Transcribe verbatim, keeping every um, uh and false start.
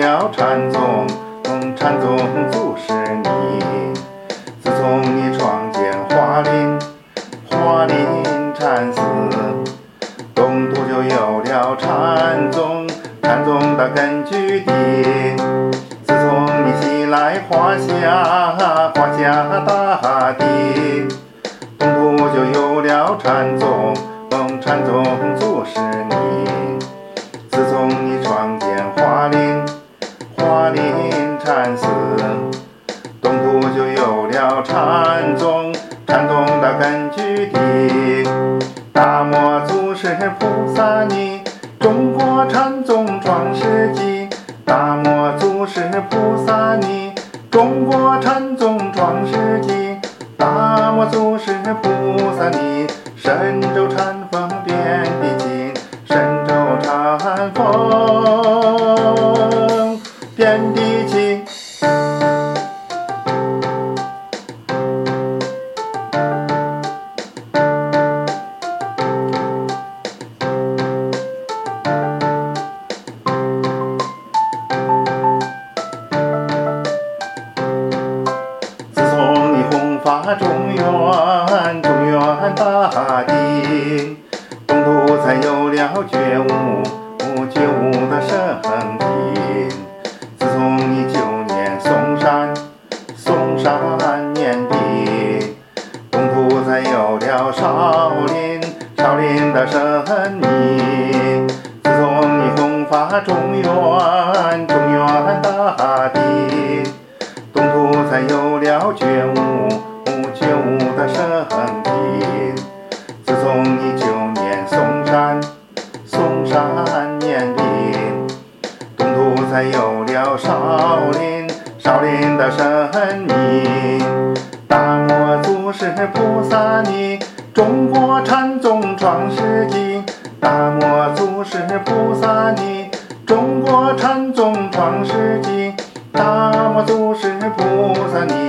了禅宗，禅宗祖师你。自从你创建华林，华林禅寺，东土就有了禅宗，禅宗的根据地。自从你袭来华夏，华夏大地，东土就有了禅宗，禅宗祖师你。自从你创建华林，华林禅寺，东土就有了禅宗，禅宗的根据地。大摩祖师菩萨你，中国禅宗创世纪。大摩祖师菩萨你，中国禅宗创世纪。大摩祖师菩萨你，神州禅风遍地尽，神州禅风遍地尽。中原，中原大地，东土才有了觉悟，觉悟的圣地。自从你九年嵩山，嵩山念地，东土才有了少林，少林的神秘。自从你弘法中原，中原大地，东土才有了觉悟，觉悟的圣地。自从你九年嵩山，嵩山念地，东土才有了少林，少林的神秘。大摩祖师菩萨你，中国禅宗创世纪。大摩祖师菩萨你，中国禅宗创世纪。大摩祖师菩萨你，